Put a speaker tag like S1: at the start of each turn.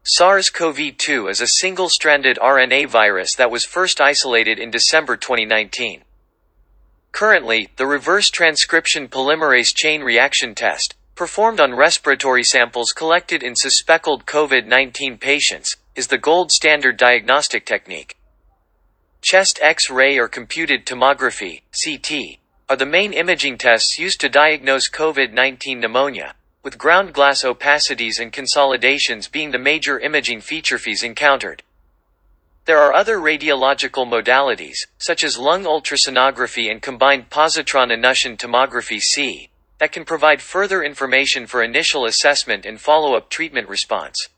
S1: SARS-CoV-2 is a single-stranded RNA virus that was first isolated in December 2019. Currently, the reverse transcription polymerase chain reaction test, performed on respiratory samples collected in suspected COVID-19 patients, is the gold standard diagnostic technique. Chest X-ray or computed tomography, CT, are the main imaging tests used to diagnose COVID-19 pneumonia, with ground glass opacities and consolidations being the major imaging features encountered. There are other radiological modalities, such as lung ultrasonography and combined positron emission tomography (CT), that can provide further information for initial assessment and follow-up treatment response.